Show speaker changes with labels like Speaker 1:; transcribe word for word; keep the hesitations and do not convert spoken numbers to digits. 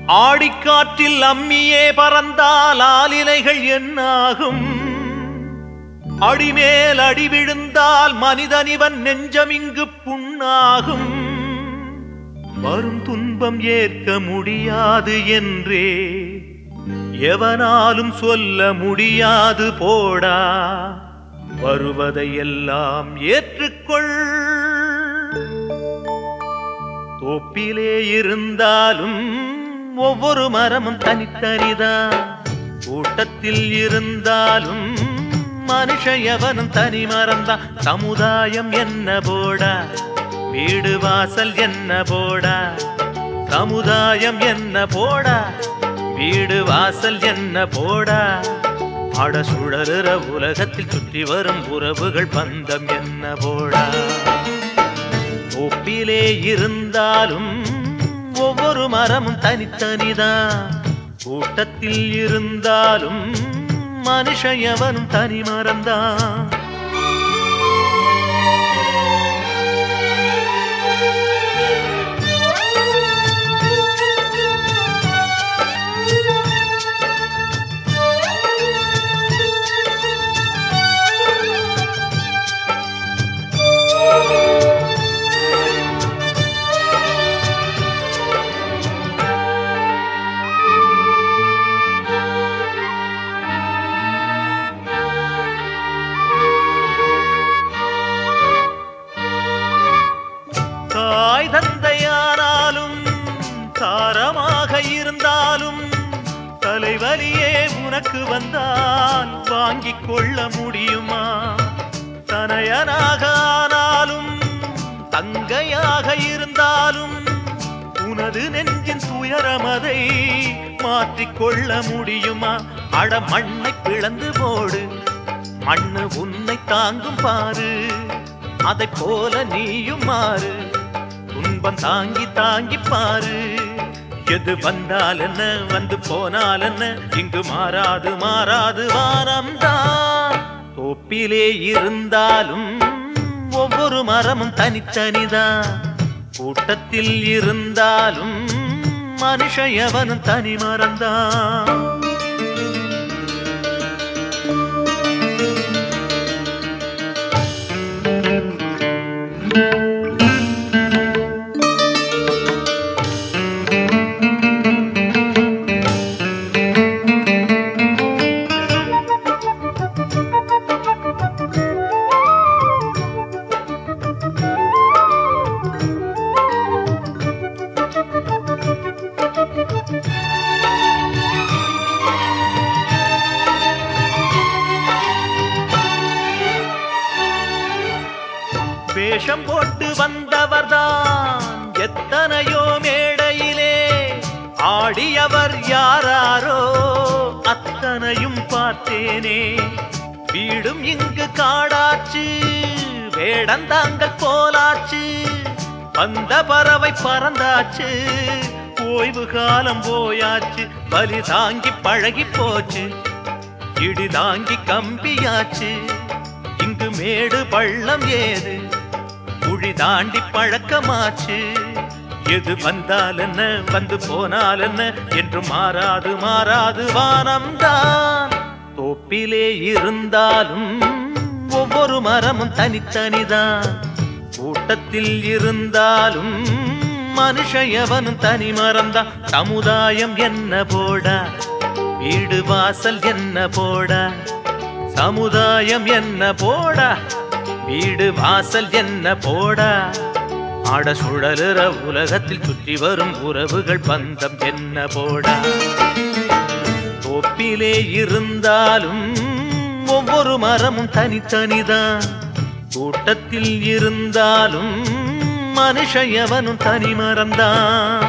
Speaker 1: ஆடிக்காற்றில் அம்மியே பறந்தால் ஆலிலைகள் என்னாகும்? அடிமேல் அடி விழுந்தால் மனிதனிவன் நெஞ்சமிங்கு புண்ணாகும். வரும் துன்பம் ஏற்க முடியாது என்றே எவனாலும் சொல்ல முடியாது போடா. வருவதையெல்லாம் ஏற்றுக்கொள். தோப்பிலே இருந்தாலும் ஒவ்வொரு மரமும் தனித்தனிதான். கூட்டத்தில் இருந்தாலும் மனுஷ எவனும் தனி மரம்தான். சமுதாயம் என்ன போடா, வீடு வாசல் என்ன போடா. சமுதாயம் என்ன போடா, வீடு வாசல் என்ன போடா. அட சுழலுற உலகத்தில் சுற்றி வரும் உறவுகள் பந்தம் என்ன போடா. தோப்பிலே இருந்தாலும் ஒவ்வொரு மரமும் தனித்தனிதான். கூட்டத்தில் இருந்தாலும் மனுஷ எவனும் தனி மரம்தான். தாய் தந்தையானாலும் தாரமாக இருந்தாலும் தலைவலியே உனக்கு வந்தால் வாங்கிக் கொள்ள முடியுமா? தனையனாக ஆனாலும் தங்கையாக இருந்தாலும் உனது நெஞ்சின் துயரமதை மாற்றிக்கொள்ள முடியுமா? அட மண்ணை பிளந்து போடு, மண்ணு உன்னை தாங்கும் பாரு. அதை போல நீயும் மாறு, துன்பம் தாங்கி தாங்கி பாரு. எது வந்தால் என்ன, வந்து போனால் என்ன, இங்கு மாறாது மாறாது வானம்தான். தோப்பிலே இருந்தாலும் ஒவ்வொரு மரமும் தனித்தனிதான். கூட்டத்தில் இருந்தாலும் மனுஷ எவனும் தனி மரம்தான். வேஷம் போட்டு வந்தவர்தான் எத்தனையோ மேடையிலே. ஆடியவர் யாராரோ அத்தனையும் பார்த்தேனே. வீடும் இங்கு காடாச்சு, வேடந்தாங்கள் போலாச்சு. அந்த பறவை பறந்தாச்சு, ஓய்வு காலம் போயாச்சு. பலி தாங்கி பழகி போச்சு, இடி தாங்கி கம்பியாச்சு. இங்கு மேடு பள்ளம் ஏது, குழி தாண்டி பழக்கமாச்சு. எது வந்தால் என்ன, வந்து போனால் என்ன, என்று மாறாது மாறாது வானம்தான். தோப்பிலே இருந்தாலும் ஒவ்வொரு மரமும் தனித்தனிதான். கூட்டத்தில் இருந்தாலும் மனுஷ எவனும் தனி மரம்தான். சமுதாயம் என்ன போடா, வீடு வாசல் என்ன போடா. சமுதாயம் என்ன போடா, வீடு வாசல் என்ன போடா. ஆட சுழலுற உலகத்தில் சுற்றி வரும் உறவுகள் பந்தம் என்ன போடா. தோப்பிலே இருந்தாலும் ஒவ்வொரு மரமும் தனித்தனிதான். கூட்டத்தில் இருந்தாலும் மனுஷ எவனும் தனி மரம்தான்.